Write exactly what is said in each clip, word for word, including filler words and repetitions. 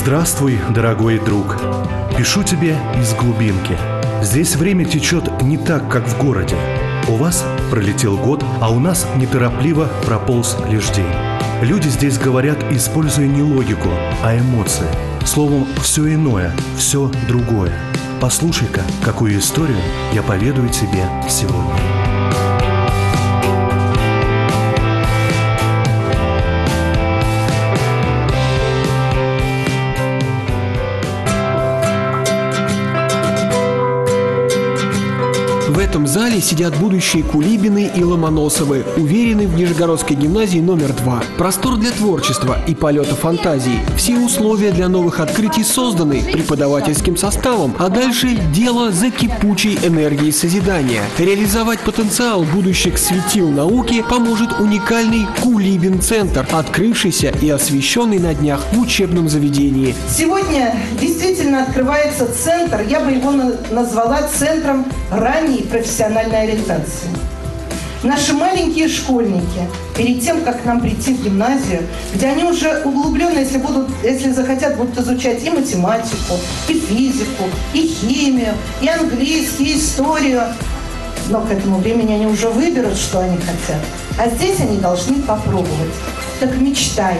Здравствуй, дорогой друг. Пишу тебе из глубинки. Здесь время течет не так, как в городе. У вас пролетел год, а у нас неторопливо прополз лишь день. Люди здесь говорят, используя не логику, а эмоции. Словом, все иное, все другое. Послушай-ка, какую историю я поведаю тебе сегодня. В этом зале сидят будущие Кулибины и Ломоносовы, уверены в Нижегородской гимназии номер два. Простор для творчества и полета фантазии. Все условия для новых открытий созданы преподавательским составом, а дальше дело за кипучей энергией созидания. Реализовать потенциал будущих светил науки поможет уникальный Кулибин-центр, открывшийся и освященный на днях в учебном заведении. Сегодня действительно открывается центр, я бы его назвала центром ранней профессиональной ориентации. Наши маленькие школьники, перед тем, как к нам прийти в гимназию, где они уже углубленно, если будут, если захотят, будут изучать и математику, и физику, и химию, и английский, и историю, но к этому времени они уже выберут, что они хотят. А здесь они должны попробовать. Так мечтай,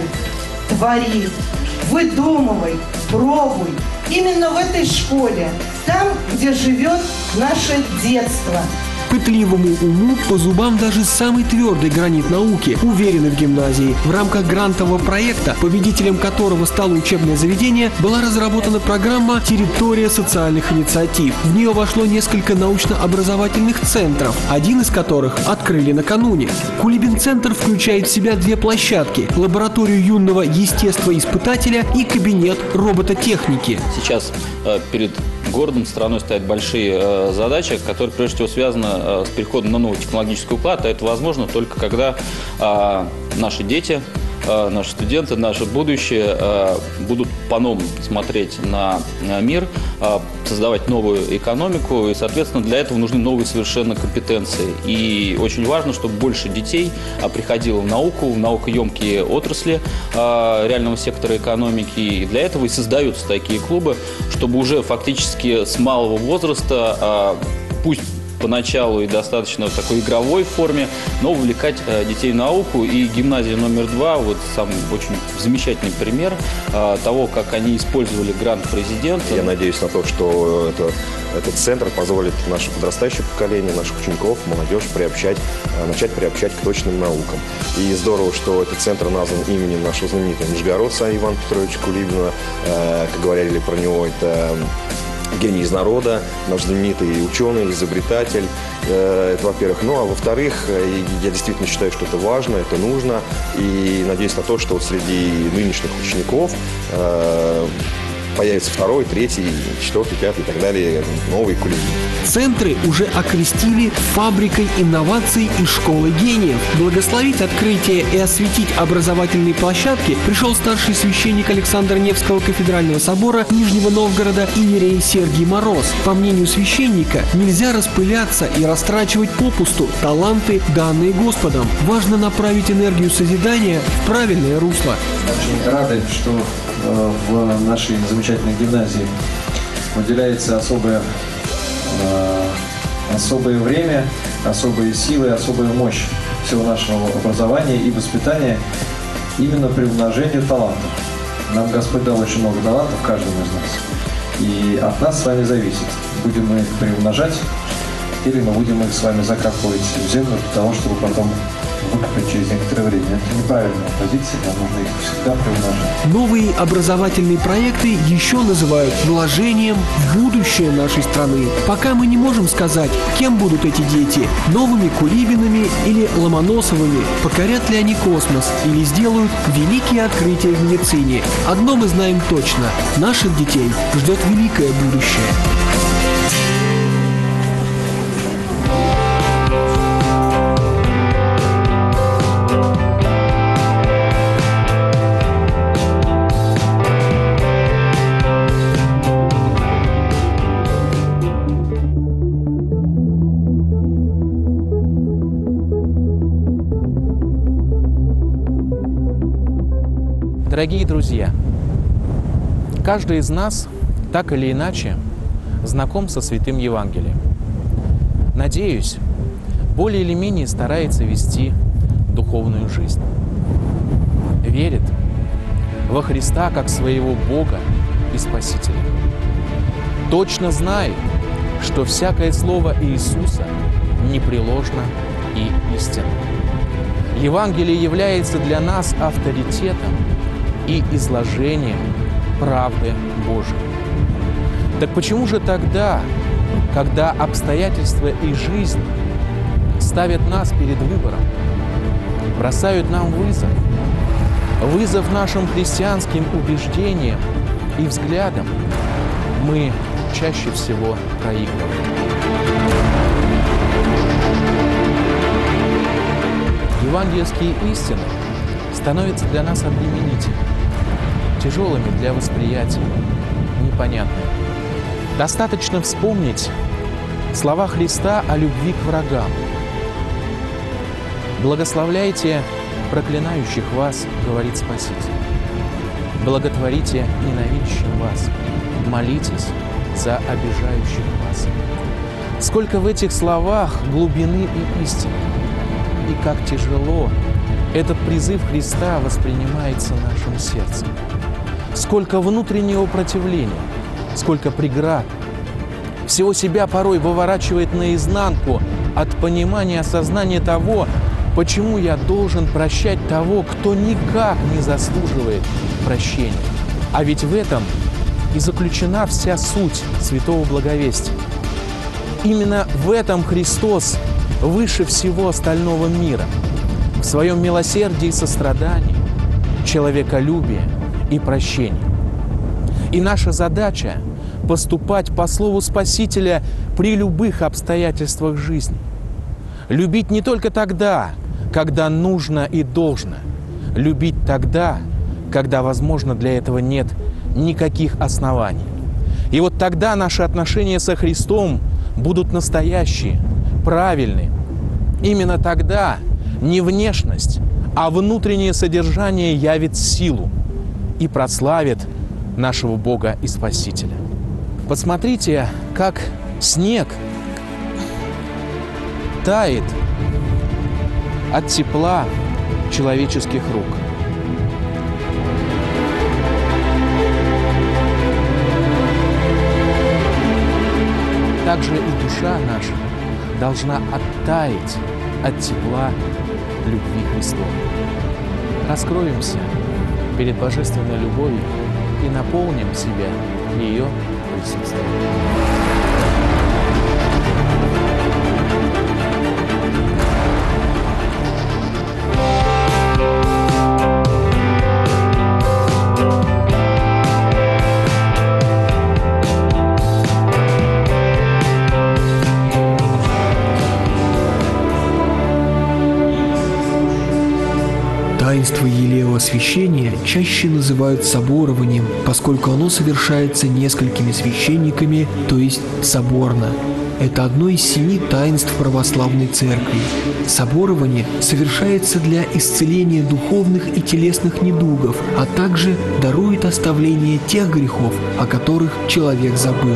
твори, выдумывай, пробуй. Именно в этой школе, там, где живет наше детство. Пытливому уму по зубам даже самый твердый гранит науки, уверены в гимназии. В рамках грантового проекта, победителем которого стало учебное заведение, была разработана программа «Территория социальных инициатив». В нее вошло несколько научно-образовательных центров, один из которых открыли накануне. Кулибин-центр включает в себя две площадки – лабораторию юного естествоиспытателя и кабинет робототехники. Сейчас э, перед городом, страной стоят большие э, задачи, которые прежде всего связаны э, с переходом на новый технологический уклад, а это возможно только когда э, наши дети, э, наши студенты, наше будущее э, будут по-новому смотреть на, на мир, э, создавать новую экономику, и, соответственно, для этого нужны новые совершенно компетенции. И очень важно, чтобы больше детей э, приходило в науку, в наукоемкие отрасли э, реального сектора экономики, и для этого и создаются такие клубы, чтобы уже фактически с малого возраста, пусть поначалу и достаточно в такой игровой форме, но увлекать детей в науку. И гимназия номер два, вот сам очень замечательный пример того, как они использовали грант президента. Я надеюсь на то, что это, этот центр позволит наше подрастающее поколение, наших учеников, молодежь приобщать, начать приобщать к точным наукам. И здорово, что этот центр назван именем нашего знаменитого нижегородца Ивана Петровича Кулибина. Как говорили про него, это гений из народа, наш знаменитый ученый, изобретатель, это во-первых. Ну, а во-вторых, я действительно считаю, что это важно, это нужно, и надеюсь на то, что вот среди нынешних учеников появится второй, третий, четвертый, пятый и так далее новые Кулибины. Центры уже окрестили фабрикой инноваций и школой гениев. Благословить открытие и осветить образовательные площадки пришел старший священник Александра Невского кафедрального собора Нижнего Новгорода иерей Сергий Мороз. По мнению священника, нельзя распыляться и растрачивать попусту таланты, данные Господом. Важно направить энергию созидания в правильное русло. Очень рады, что в нашей замечательной гимназии уделяется особое, э, особое время, особые силы, особая мощь всего нашего образования и воспитания именно при умножении талантов. Нам Господь дал очень много талантов каждому из нас. И от нас с вами зависит, будем мы их приумножать или мы будем их с вами закапывать в землю для того, чтобы потом выкопать через некоторое время. Это неправильная позиция, нам нужно их всегда приумножать. Новые образовательные проекты еще называют вложением в будущее нашей страны. Пока мы не можем сказать, кем будут эти дети – новыми Кулибинами или Ломоносовыми, покорят ли они космос или сделают великие открытия в медицине. Одно мы знаем точно – наших детей ждет великое будущее. Дорогие друзья, Каждый из нас так или иначе знаком со Святым Евангелием. Надеюсь, более или менее старается вести духовную жизнь. Верит во Христа как своего Бога и Спасителя. Точно знает, что всякое слово Иисуса непреложно и истинно. Евангелие является для нас авторитетом и изложением правды Божией. Так почему же тогда, когда обстоятельства и жизнь ставят нас перед выбором, бросают нам вызов, вызов нашим христианским убеждениям и взглядам, мы чаще всего проигрываем? Евангельские истины становятся для нас обременительными, тяжелыми для восприятия, непонятными. Достаточно вспомнить слова Христа о любви к врагам. «Благословляйте проклинающих вас, — говорит Спаситель, — благотворите ненавидящим вас, молитесь за обижающих вас». Сколько в этих словах глубины и истины, и как тяжело этот призыв Христа воспринимается нашим сердцем. Сколько внутреннего противления, сколько преград. Всего себя порой выворачивает наизнанку от понимания, осознания того, почему я должен прощать того, кто никак не заслуживает прощения. А ведь в этом и заключена вся суть святого благовестия. Именно в этом Христос выше всего остального мира, в своем милосердии и сострадании, человеколюбии и прощении. И наша задача – поступать по слову Спасителя при любых обстоятельствах жизни. Любить не только тогда, когда нужно и должно. Любить тогда, когда, возможно, для этого нет никаких оснований. И вот тогда наши отношения со Христом будут настоящие, правильные. Именно тогда не внешность, а внутреннее содержание явит силу и прославит нашего Бога и Спасителя. Посмотрите, как снег тает от тепла человеческих рук. Также и душа наша должна оттаять от тепла любви Христовой. Раскроемся перед божественной любовью и наполним себя ее присутствием. Таинство елеевого освящения чаще называют соборованием, поскольку оно совершается несколькими священниками, то есть соборно. Это одно из семи таинств православной церкви. Соборование совершается для исцеления духовных и телесных недугов, а также дарует оставление тех грехов, о которых человек забыл.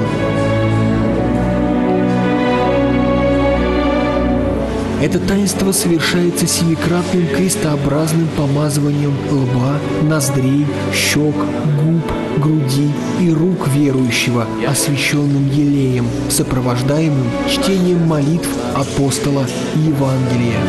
Это таинство совершается семикратным крестообразным помазыванием лба, ноздрей, щек, губ, груди и рук верующего, освященным елеем, сопровождаемым чтением молитв апостола Евангелия.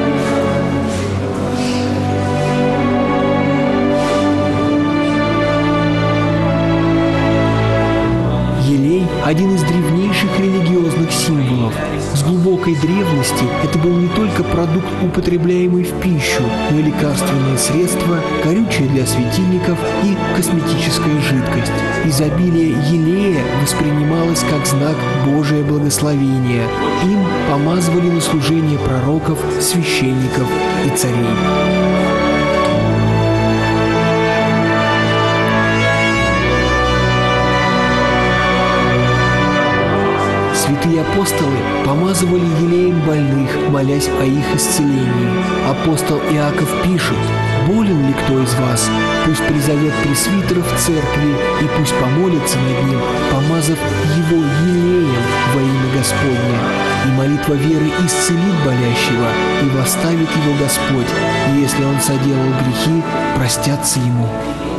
Елей – один из древнейших религиозных символов. С глубокой древности это был не только продукт, употребляемый в пищу, но и лекарственные средства, горючее для светильников и косметическая жидкость. Изобилие елея воспринималось как знак Божия благословения. Им помазывали на служение пророков, священников и царей. Святые Апостолы помазывали елеем больных, молясь о их исцелении. Апостол Иаков пишет: «Болен ли кто из вас? Пусть призовет пресвитеров в церкви, и пусть помолится над ним, помазав его елеем во имя Господне. И молитва веры исцелит болящего, и восставит его Господь, и если он соделал грехи, простятся ему».